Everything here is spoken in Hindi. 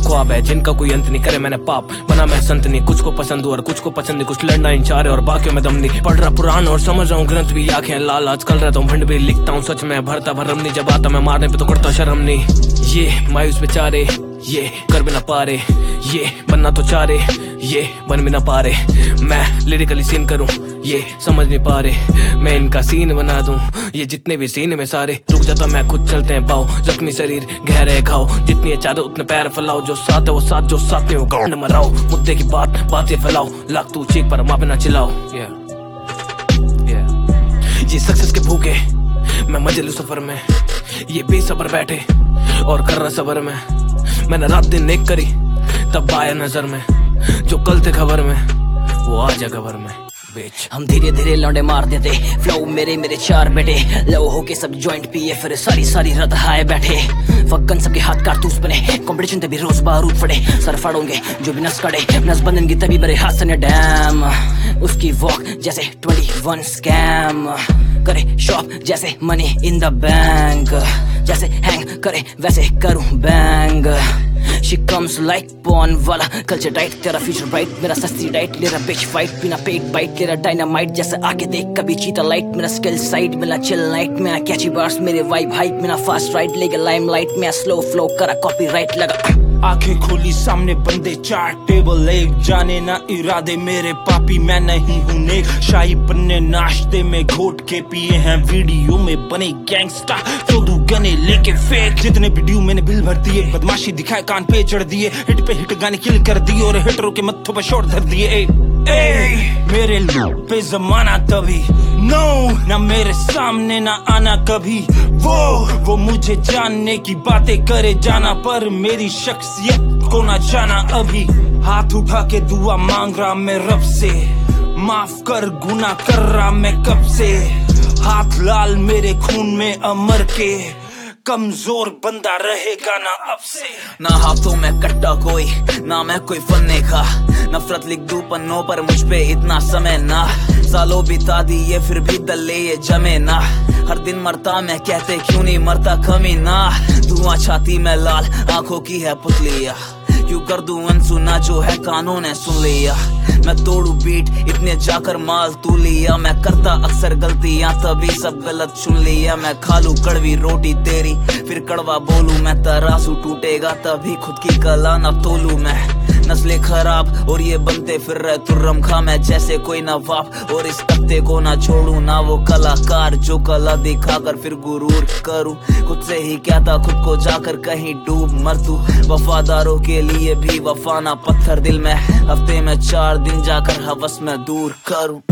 ख्वाब है जिनका कोई अंत नहीं, करे मैंने पाप बना मैं संत नहीं। कुछ को पसंद और कुछ को पसंद नहीं, कुछ लड़ना इंचार है और बाकियों में दम नहीं। पढ़ रहा पुराण और समझ रहा हूँ ग्रंथ भी, आंखें लाल आजकल रहता हूँ भंड भी। लिखता हूँ सच में भरता भरम नहीं, जब आता मैं मारने पे तो करता शर्म नहीं। ये मायूस बेचारे ये कर भी ना पा रहे, ये बनना तो चाह रहे ये बन भी ना पा रहे। मैं लिरिकली सीन करूं ये समझ नहीं पा रहे, मैं इनका सीन बना दूं ये जितने भी सीन में सारे। रुक जाता मैं खुद चलते हैं पाओ, जख्मी शरीर गहरे घाव, जितनी चादर उतने पैर फैलाओ। जो साथ है वो साथ, जो साथ नहीं वो गांड मराओ। मुद्दे की बात ये फैलाओ, लाख तू चीख पर माँ पे ना चिल्लाओ। ये सक्सेस के भूखे मैं मजे लूं सफर में, ये बेसब्र बैठे और कर रहा सबर में। मैंने रात दिन नेक करी तब आया नजर में, जो कल थे खबर में वो आ जा खबर में। हम धीरे धीरे लौंडे मार देते, फ्लो मेरे चार बेटे। लो होके सब जॉइंट पिए फिर सारी रात हाय बैठे। फक्कन सबके हाथ कारतूस बने, कंपटीशन तभी रोज बारूद फटे। सर फाड़ोंगे जो भी नस कड़े, नस बंधेंगे तभी बड़े हाथ से डैम। उसकी वॉक जैसे 21 स्कैम करे, शॉप जैसे मनी इन द बैंक। जैसे हैंग करे वैसे करूं bang. She comes like porn वाला कल्चर टाइट, तेरा फ्यूचर ब्राइट मेरा सस्ती डाइट। मेरा बिच फाइट बिना पेट बाइट, तेरा डायनामाइट जैसे आके देख कभी चीता लाइट। मेरा स्किल साइड मेरा चिल नाइट, मेरा कैची बार्स मेरे वाइब हाइट। मेरा फास्ट राइड लेगा लाइमलाइट, मेरा स्लो फ्लो करा कॉपीराइट लगा। आंखें खोली सामने बंदे चार टेबल एक, जाने ना इरादे मेरे पापी मैं नहीं हूँ नेक। शाही पन्ने नाश्ते में घोट के पिए हैं, वीडियो में बने गैंगस्टा चोदू गने लेके फेक। जितने वीडियो मैंने बिल भर दिए, बदमाशी दिखाए कान पे चढ़ दिए। हिट पे हिट गाने किल कर दिए और हिटरों के मत्थों पर शॉट धर दिए। मेरे पे जमाना तभी नो ना मेरे सामने ना आना कभी। वो मुझे जानने की बातें करे जाना, पर मेरी शख्सियत को ना जाना अभी। हाथ उठा के दुआ मांग रहा मैं रब से, माफ कर गुनाह कर रहा मैं कब से। हाथ लाल मेरे खून में अमर के, कमजोर बंदा रहेगा ना अब से। ना हाथों में कट्टा कोई, ना मैं कोई फन्ने का। नफरत लिख दूं पन्नों पर मुझ पे इतना समय ना। सालों बिता दिए फिर भी दल्ले ये जमे ना। हर दिन मरता मैं कहते क्यों नहीं मरता कमी ना। धुआं छाती में लाल आंखों की है पुतलिया, क्यों कर दूं अनसुना जो है कानों ने सुन लिया। मैं तोड़ू बीट इतने जाकर माल तू लिया। मैं करता अक्सर गलतियां तभी सब गलत चुन लिया। मैं खालू कड़वी रोटी तेरी फिर कड़वा बोलूं मैं। तरासू टूटेगा तभी खुद की कला न तोलू मैं। नस्ले खराब और ये बनते फिर रहे तुर्रम खा मैं जैसे कोई नवाब। और इस तख्ते को ना छोड़ू ना वो कलाकार जो कला दिखाकर फिर गुरूर करूं। खुद से ही कहता खुद को जाकर कहीं डूब मर तू। वफादारों के लिए भी वफाना पत्थर दिल में, हफ्ते में 4 दिन जाकर हवस में दूर करूं।